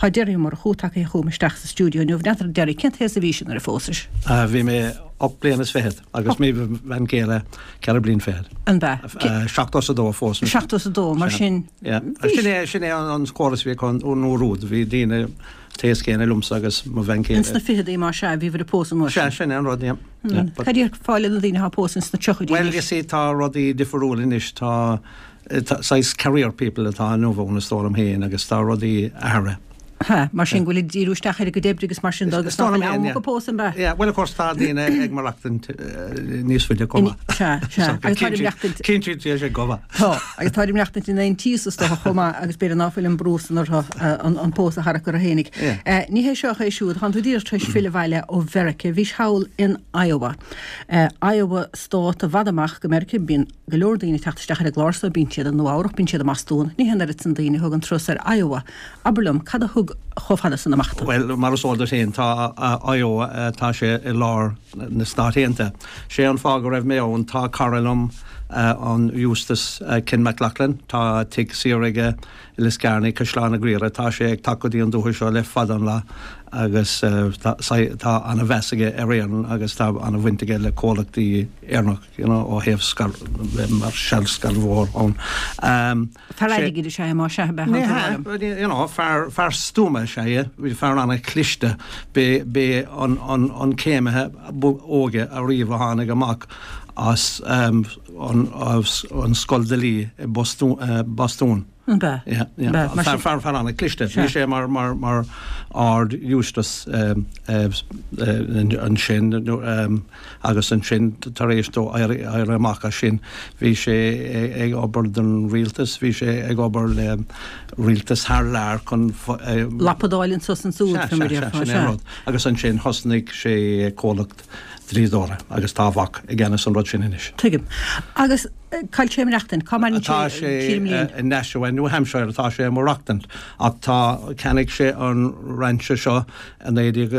Tá deirí mar chuúteach é chumisteach sa stúdio nuh netar deirí cin a bhísin ar a fósais. Bhí mé opléanas féhead, agus mí bhain céile cear blin féhead. An bheith. 7 fós. 7 mar sin. Sin é an scóras bhí chun ónúrúd, bhí dína tééis céanna lumsa agus má bhain céile. Ins na fiad é mar se bhí bhar a pósa mar. Sin an rud, Cadíar fáile na dtíine há pósins na tuchaidí. Well, you see, tá rudí difriúil inis, tá sais career people atá nóbhna stólam héin agus tá rudí ahra. Ha, mar sin bhfuil díúisteach ar go débrigus mar sin agus ná go pósan be. Well, of course, tá dína ag marachtain níos fuide comma. Cinntíú sé goba. Tá, agus táidim leachtain in éon tíosta chuma agus beidir náfuil an brúsan an pósa harach ar a hénig. Ní hé seocha é siúd, chu tú dír treis fila bhaile ó Verica, bhís hail in Iowa. Iowa stát a bhadamach go America bín golóir daoine teachtasteach ar a gláirsa bín siad an nóáireach bín siad a mastún, ní henar san daoine thug an tros ar Iowa. Aberlum, cad a thug chofhada san amachta? Well, mar sóldar héin, tá Iowa, tá sé i lár na státéanta. Sé an fág raibh mé ón tá Carolum an Eustace Kin McLachlan, tá tig siúige Liscarni Cashlána Gríra, tá sé ag tacodí an dúthir seo le fadan le agus tá anna bhesaige aréan agus tá anna bhaintige le cólachtaí éarnach, ó héamh mar sellscal mhór ón. Fearaidigh sé má se be. Fear stúma sé, bhí fear anna cliste be an céimethe óge a riomh hánig amach as an scoldalí Bostún. Fear anna cliste. Bhí sé mar ard Eustace an sin agus an sin tar éis dó ar amach a sin. Bhí sé ag obair den rialtas, bhí sé ag obair le rialtas thar lear chun Lapadáilinn sos an súd agus an sin hosnig sé cólacht trídóra agus táhhac i gceannas an rud sin inis. Tuigim. Agus cail sé reachtain, tá sé in Nashua, New Hampshire, tá sé marachtain, ach tá cenig sé an ranse seo an éidir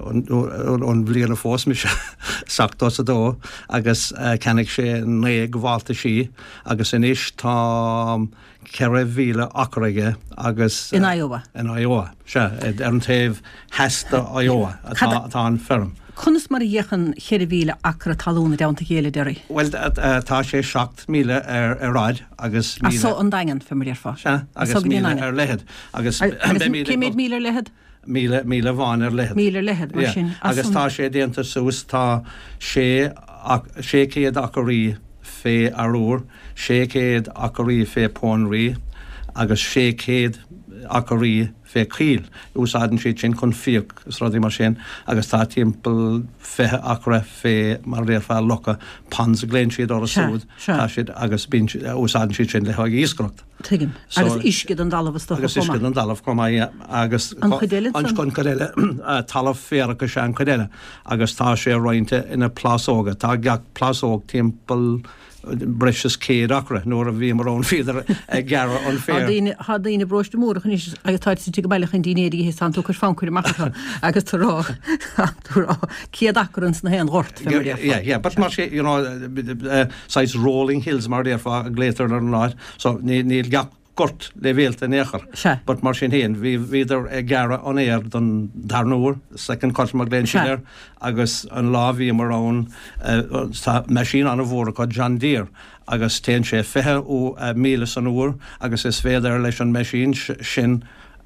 an bbliana fós mi se sachtos a dó, agus cenig sé né gháilta sí, agus inis tá ceireh mhíle achraige agus in Iowa. In Iowa, se, ar an taobh heasta Iowa, tá an ferm. Chunas mar dhéchan chéir bhíle acra talúna deanta chéile deirí? Well, tá sé 7,000 ar ráid agus a só an dagan fe mar fá. Agus 1,000 ar lehead. Agus 1,000 lehead? 1,000 bháin ar lehead. 1,000 lehead mar sin. Agus tá sé déanta sús tá sé céad acarí fé arúr, sé céad acarí fé pónrí, agus sé céad acarí fé cíl. Úsáidan siad sin chun fiach is rudí mar sin, agus tá timppel fethe acra fé mar réir fá locha pans a gléin siad ar a súd, tá siad agus úsáidan siad sin le haig íscrocht. Tuigim. Agus iscid an dalamh stocha agus iscid an dalamh comá agus an chuidéile chun chuidéile talamh féracha sé an chuidéile agus tá sé roiinte ina plásóga, tá gach plásóg timppel breis céad acra nóair a bhí mar ón fiadar gara an fér. Tá daoine broiste mórach níos agus táid si go bailach an daoine hé san tú chur fancuir amachcha agus tú céad acrans na héan ghort. Yeah, but mar sé, sais Rolling Hills mar déir fá a glétar ar an láid, so níl gach gort le bhéalta néchar. But mar sin héan, bhíidir gara an éir don darnúr, second cut mar gléin sin agus an lá bhí mar ón meisín an a bhór a John Deere, agus téan sé fethe ó 1,000 an úr, agus is féidir leis an meisín sin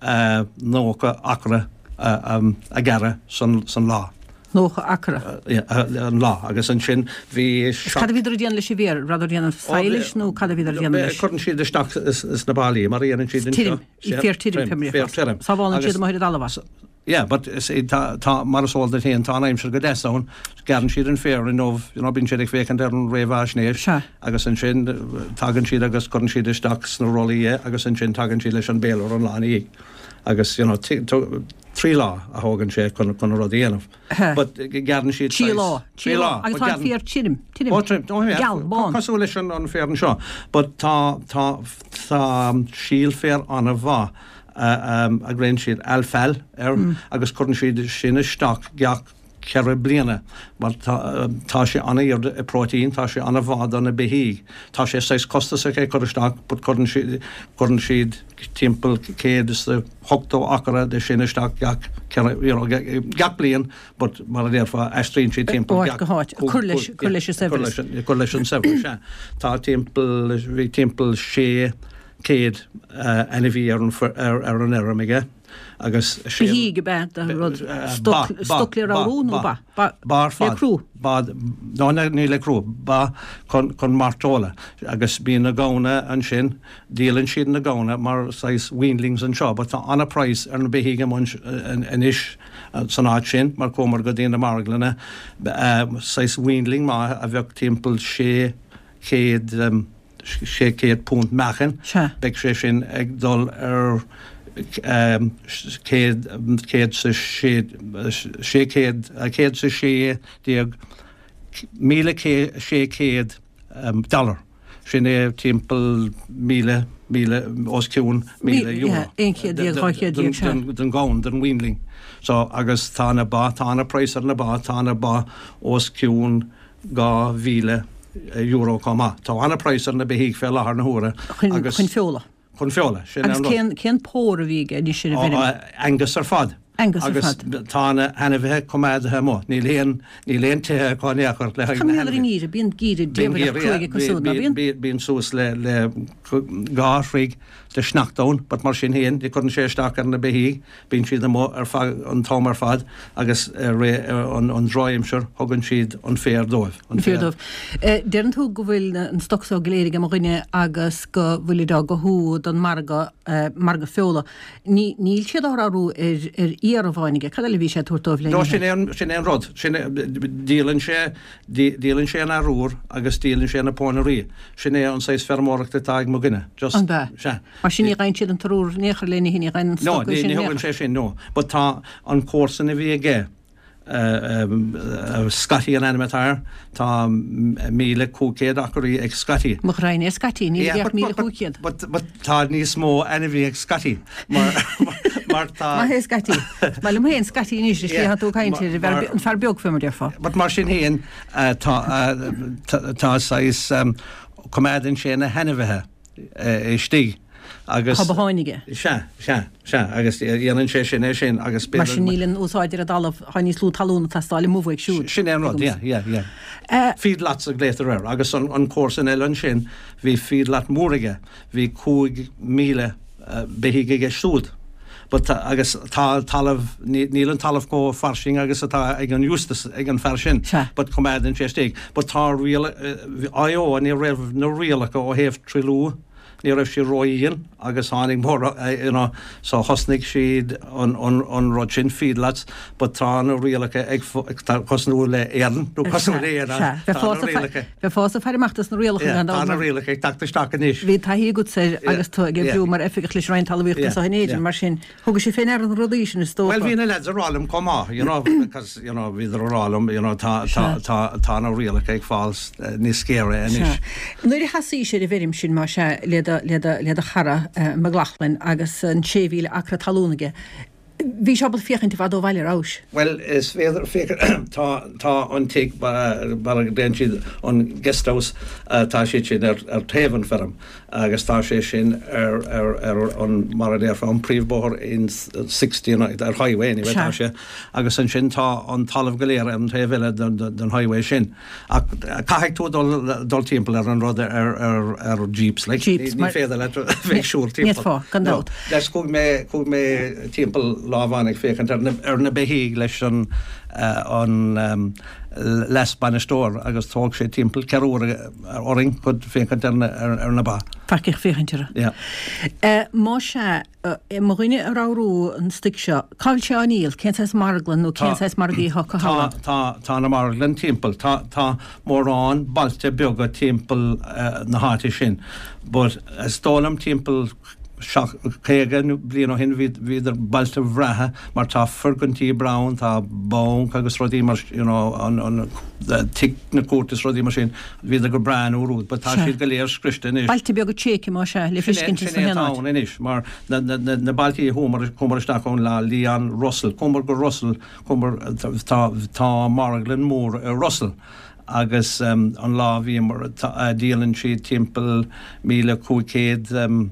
nócha acra a gara san lá. Nócha acra. An lá, agus an sin bhí... Cad a bhíidir díana leis i bhéir, rad díana feilis nó cad a bhíidir díana leis? Corn siad isteach is na bailí, mar dhéanaan siad in seo. I fér tírim pimri. Sábhálan siad a maithir dalabha. Yeah, but tá mar sóldar héan tá aimsir go deáin, garan siad an fér in nómh, bín siad ag fécinn ar an réhhaisnéir, agus an sin tagan siad agus corn siad isteach na rolaí agus an sin tagan siad leis an bélar an lána agus, trí lá a hágann sé chun rodíanamh. But garan siad... Trí lá. Agus tá fér tírim. Cosú leis an fér an seo. But tá síl fér anna bhá a gréin siad alfel agus chun siad sin isteach geach ceir bliana mar tá sé anna iad a protein, tá sé anna bhád anna behíig, tá sé 6 costas a chuisteach, bud chuann siad timppel céad de hochtó acara de sinneisteach gach blian, bud mar a déirfa eistríonn sé timppel chuir leis an sefr se. Tá bhí timppel sé céad ana bhí ar an airmige. Agus híige bet stoklir á rúnú bar crú ní le crú ba chun martóla agus bí na gána an sin dílann siad na gána mar 6 wheelings an seo, tá anna price ar na behíige an is san áid sin mar comar go dtíana marglanna 6 wheeling má a bheith timppel sé céad punt mechan be sé sin ag dul ar céad sa sé díag $1,600 sin é timppel míle osciún €1,000 den gáin den wheeling. So agus tána price ar na tána ba osciún €2,000 comá. Tá anna price ar na behíig fé lethar na húra agus chun feola. Chun feola. Cén pór a bhíige ní sin Angus ar fad. Agus tána hena bheith comádathe mó. Ní léon tuthe cáineachart le ní bíon gíide bíon sús le gáthraigh de snachtón, but mar sin héan, dí chun séisteach ar na behíig, bíon siad ar an támar fad agus an dráimseir thugann siad an féardóibh. Déann tú go bhfuil an stocsá léirige mar rinne agus go bhfuil go húd an marga feola. Níl siad árú ar íar a bháinige, cad le bhí sé túirtóibh le? No, sin é rod, dílann sé an arúr agus dílann sé na pónarí. Sin é an 6 fermórachta táig mo gine. Mar sin í rein siad an tarúr néchar léna híní rein No, ní hagann sé sin, no. But tá an córsan a bhí ige scatí an animatar, tá 1,200 acurí ag scatí. Mo rein é scatí, ní 1,200. But tá níos mó ana bhí ag scatí. Mar tá hé scatí. Mal héon scatí níos is tú caiintir an fear beag fumar dearfa. But mar sin héon tá 6 comádan sé na henahithe istí. Agus háinige. Agus dhéanann sé sin é sin agus mar sin nílann úsáidir a dalamh haní slú talúna tastáil móhhaigh siúd. Sin an rud, Feed lots a glétar agus an córsan eile sin bhí feed lat múrige, bhí 2,000 behíige súd. But agus níl an talamh có farsing agus atá ag an Eustace ag an farsin, but comádan sé stig. But tá IO ní raibh nó rialacha ó héh trilú, ní raibh sé roiíon agus hánig mór so hosnig siad an rud sin feedlats, but tá na rialacha ag cosnú le éan, nó cosnú le éan. Be fása ferimachtas na rialacha tá na rialacha ag tactasteach níos. Bhí taí go sé agus tú ag bhrú mar effic leis rein talmhíochtta sa héidir mar sin thugus sé féin ar an rodí sin is tó. Well, hína le arálam comá, because bhí arálam tá na rialacha ag fáils ní scéire inis. Nuair hasí sé a bhérim sin mar se le a chara maglachlinn agus an 6,000 acra talúnaige. Bhí sebal fiochan bhd ó bhile rás? Well, is féidir tá an take bar den siad an guesthouse tá sé sin ar taobhann ferm agus tá sé sin ar an mar a déirfa an príomhbóthir in 16 ar highway ní bheith sé agus an sin tá an talamh go léir an taobhile den highway sin. Caiigh tú dul timppel ar an rud ar jeeps le ní féidir le bheith siúr timppel. Leis cúg mé timppel lábhanig fécant ar na behíig leis an les banistóir agus tóg sé timppel ceúra oring chud fécant ar na bá. Farcich féchantere. Má se marine arárú an stick seo, cáil se aníl, cén marglan nó cén margaí ho goá. Tá na marglan timppel, tá mórrán balte beaga timppel na háte sin, but stólam timppel chéige blian hin viidir balte bhreathe mar tá Fergantí Brown tá Bone agus rodí mar an tic na cuatas rodí mar sin viidir go brean úrúd, but tá siad go léir scriste is. Balte beag go chéici má se le fiscinti sa hen is, mar na baltí cumar sta ón lá Leon Russell, cumar go Russell cumar tá Marglan mór Russell. Agus an lá bhí mar díalann siad timpeall 1500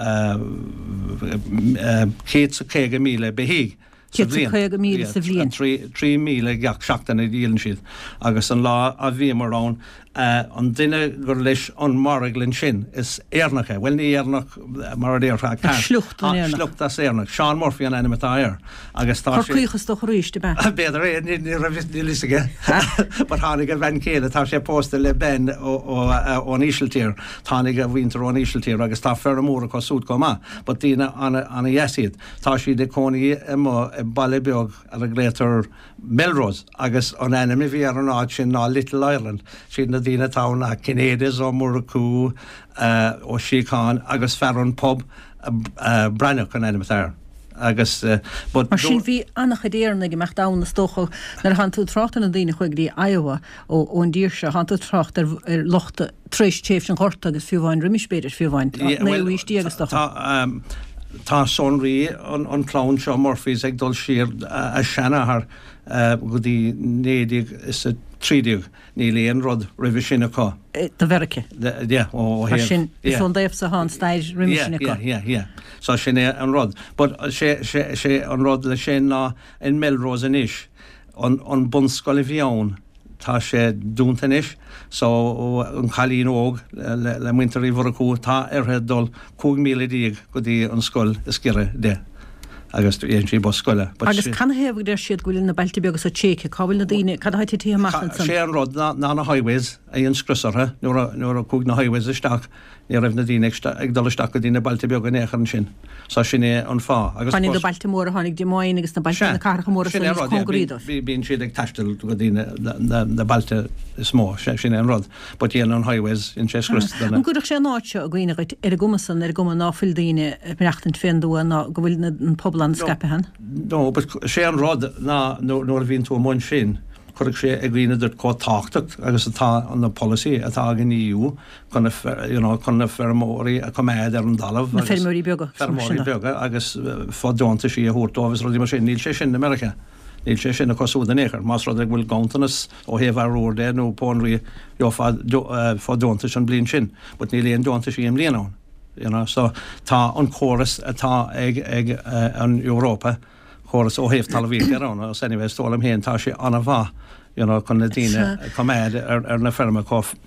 150,000 behíig. 150,000 sa bhliain. 3,000 gach seachtainna díalann siad. Agus an lá a bhí marrán an duine gur leis an Marglan sin is éarnacha. Well ní éarnach mar déirtha slucht as éarnach. Sean Murphy an animatá air. Agus tá chuíchas do ríiste be. Beidir ní raibh lisige. But tháinig a bhain céile tá sé pósta le ben ó nísiltír. Tháinig a bhíntar ó nísiltír agus tá fear móra có súd go má. But dína anna dhéisiad. Tá si de cónaí Ballybeog ar a glétar Melrose agus an enemy bhí ar an áid sin ná Little Ireland. Sin na dtíine tána Cinédas ó Murracú ó Síocháin agus fearran pub Brannoch an enemy there. Agus mar sin bhí annach déarna go mecht dána stocha nar han tú trachtan an dtíine chuig dí Iowa ó an díirse han tú tracht ar lochta tréis chéh an chorta agus fiúháin riimispéidir fiúháin. Néhíistí agus Tá sonraí an clown seo Murphys ag dul siar a seanahar go dtí nédig is a trídig ní léon rud rih sinna có. Tá bherice? Ó sin is an déobh sa há staid riimi sinna có. So sin é an rud. But sé an rud le sé ná in Melrose in isis an bunscoil bhíán tá sé dúnta isis, so an chalín óg le muinterí Murracú tá dul 5,000 go dtí an scoil is cire de. Agus éon sí bos scoile. Agus can hebh der siad gohfuil na bailtí begus a chéice, cábhfuil na daoine cad haití tí amachchan san. Sé an rud ná na highways a dhéon scrusartha, nuair a cúg na highways isteach, ní raibh na daoine ag dul isteach go dtí na bailtí beag an éachair sin. Sa sin é an fá. Cháinnig do bailtí mór a tháinig Des Moines agus na bailtí na carcha mór san congríadh. Bíonn siad ag taistil go dtí na bailtí is mó, sin é an rud, but dhéanaan an highways in sé scrusartha. An gúireach sé náitse a gcuoine ar gumasan ar guma náfuil daoine breachtain féndú ná go bhfuil na poblan scapehan. No, but sé an rud ná nóir bhíonn tú mún sin. Chuirigh sé ag gríine dúirt có táchtach agus atá an na policy atá an EU chun na fermóí a coméid ar an dalamh. Na fermóí beaga. Fermóí beaga agus fádáanta sí a thuirtábhas rodí mar sin níl sé sin na America. Níl sé sin na cosúda néchar. Más rud ag bhfuil gáantanas ó héamh arúir dé nó pónraí fádáanta sin blin sin, but níl éon dáanta sí am léanán. So tá an chóras atá ag an Europa chóras ó héamh talvíí arán, os anyway stólam héan tá sé anna bhá, chun na daoine coméid ar na ferma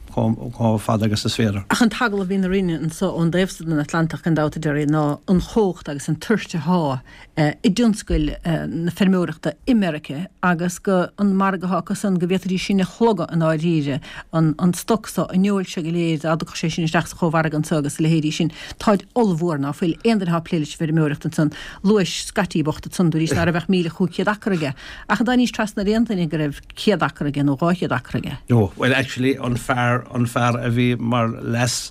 có fad agus a sféra. Ach an tagal a bhín a rinne an so an déifstad an Atlantic an dáta déir ná an chócht agus an tuirte há I dúnscoil na fermúireachta America agus go an margathachas an go bhétarí sinna chloga an áidíre an stochsa a neúil se go léad a go sé sin isteach sa chomhharg an tugus le héirí sin táid olmhór ná fuil éondartha pléiles fermúireachta san luis scatíbochta san dúrís nar a bheith 1,000 acraige. Ach da níos tras na réantainnig go raibh 100 acraige nó 200 acraige. No, well actually an fear a bhí mar les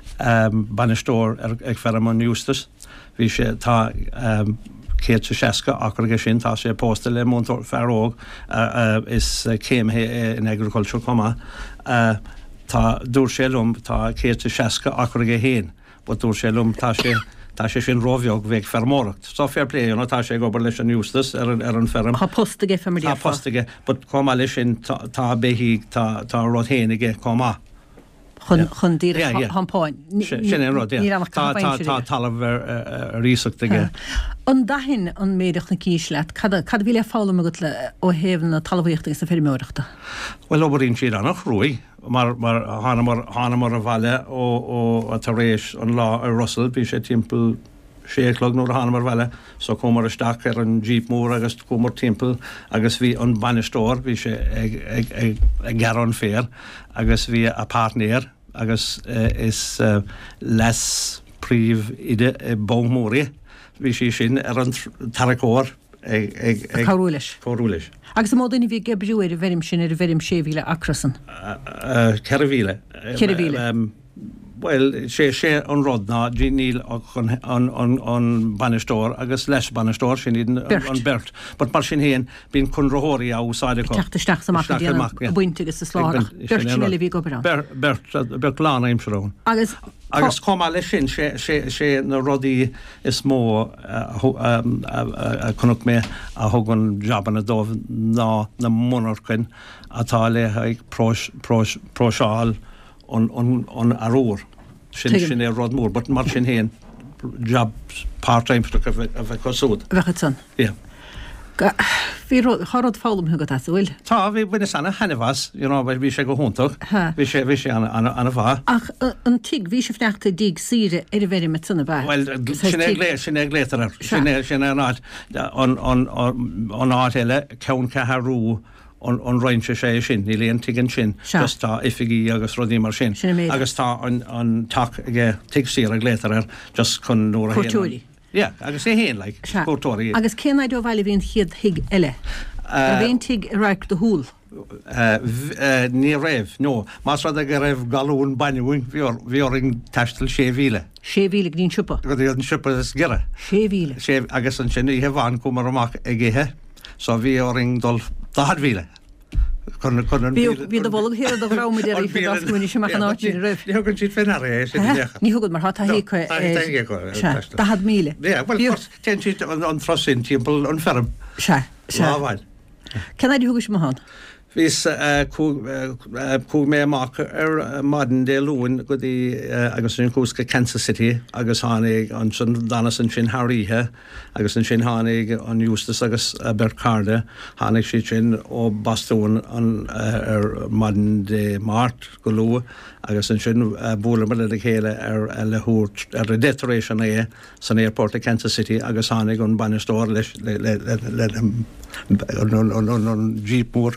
banistóir ag ferm an Eustace. Bhí sé tá 160 acraige sin tá sé pósta le múntóir fearóg is céimthe in agriculture comma. Tá dúr sé lum tá 160 acraige héin, but dúr sé lum tá sé sin roiheog bheith fermóracht. So fair play, tá sé gobar leis an Eustace ar an ferm. Tá postige ferm Tá postige, but comá leis sin tá béhí tá rud héinige comá. chun dír hampáin. Sin an rud, tá talamh rísachtaige. An dahin an méideach na cíis leat, cad bhí le fála agat le ó héhann na talmhaíochta is na fermóireachta? Well, obaríonn siad annach rúi, mar hánamar a bhaile ó a tar rééis an lá a Russell, bhí sé timpeall 6 nóair hánamar bhaile, so comar isteach ar an Jeep mór agus comar timpeall, agus bhí an banistóir, bhí sé ag garan fér, agus bhí a partnéir, agus is les príomh ide bómóri, bhí sé sin ar an taracóir Cárúilis. Agus am módaine bhí gebriú ar a bherim sin ar a bherim 6,000 acrasan? 4,000. Well, sé an rodna dí níl an banistóir agus leis banistóir sin an bert, but mar sin héan bín chun rothóirí á úsáide go. Teachtasteach sa mac buinte agus sa slách. Bert sin le bhí go bra. Bert lána imsrón. Agus comá lei sin sé na rodí is mó chunach mé a thugann jaban a dómh ná na monarchin atá le ag próseáil an arór sin rod mór, but mar sin héan job part-time-struck a bheith cosúd. Bheitcha san? Yeah. Bhí chorad fálam thugad as bhfuil? Tá, bhí sanna henehas, bhí sé go húntaach, bhí sé anna bhá. Ach, an tig, bhí sé fneachta díg síre ar a bhéir mit sanna bheith? Well, sin ag létar, sin an áit eile, ceann cetharú an roiimse sé sin, ní léon tigan sin, just tá ifigí agus rodí mar sin. Agus tá an tak tig sír ag létar just chun nóra héan. Portúri? Yeah, agus sé héan, portóirí. Agus cén aidir bhile bhíon chiad hiig eile? Bhíon tig raich do húl? Ní raibh, no. Más rad ag raibh galún bainúin, bhí oring teistil 6,000. 6,000 gnín siúpa? Go dtí an siúpa is gira. 6,000? Agus an sin ihe bhain cúmar amach ag ihe, so bhí oring dul 10,000. Bhí do bhla hir a bhrámid ar í gascuine sem an áitín raibh. Ní thugann siad féin ar Ní thugad mar hátá hí chu 10,000. Ten siad an trosin timppel an ferm. Se. Láhhain. Cen éidir thugus sem hán? Vís cú mé amach ar madan dé lúin go dtí agus an cúsca Kansas City agus tháinig an sin dana san sin Haríthe agus an sin tháinig an Eustis agus Bercarde tháinig si sin ó Bastún an ar madan dé Mart go lua agus an sin búla mar le chéile ar lethúirt ar a decoration san airport a Kansas City agus tháinig an banistóir leis an Jeep mór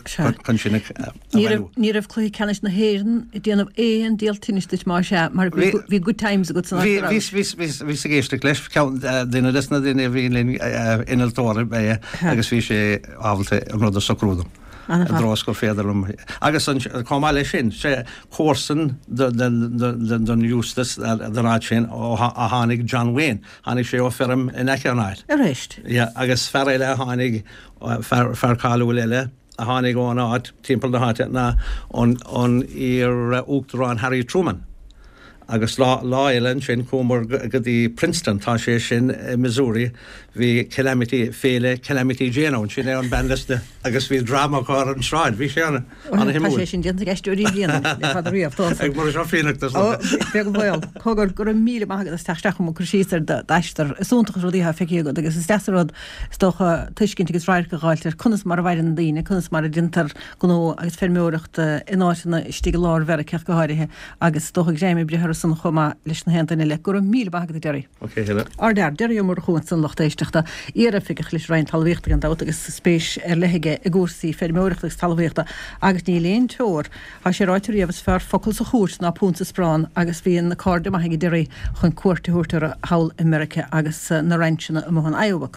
Ní raibh clúí ceannis na héireann i déanamh éon díaltíiste mar se mar bhí good times a go san Bhí sa géiste leis duine desna duine bhíon inaltóir be agus bhí sé ábalta an rud a socrúdam. Drás go féidirm. Agus comá lei sin sé chósan don Eustis den ráid sin a tháinig John Wayne, tháinig sé ó ferm in Echearnáid. A réist? Agus fer eile tháinig fercáú eile a tháinig ó an áit timppel na háte na an ar Uachtarán Harry Truman. Agus lá eilen sin cúmar go dtí Princeton tá sé sin Missouri hí calamity féle calamity Jane sin an bandliste agus bhí drama cá an sráid hí sé anna himú. Tá sé sin dianta geistúí bliana le riamhtá. Ag mar an féachtas. Be go bhil chugur gur 1,000 agad teisteach go cruíar deistar isúntaach rodíthe feici go agus is dearrod stocha tuiscinn agus ráir go gáiltir chunas mar bhaid an daine chunas mar a dintar go agus fermúireacht ináisina istí lár ver ceach go háirithe agus stocha réimi brethar san chuma leis na hentain le gur 1,000 agad deirí. Ar deir mar chuin san lochtéisteachta ar a fiigech leis rein talhíochtta an dat agus spéis ar leige a gúsaí fermúireachtas talhíochtta agus ní léon teór a sé ráitir riamhs fear focail sa chúirt ná púnta sprán agus bhíon na cardda maithaigh deirí chun cuairtaúirtar a hail America agus na reinsinna am an Iowa.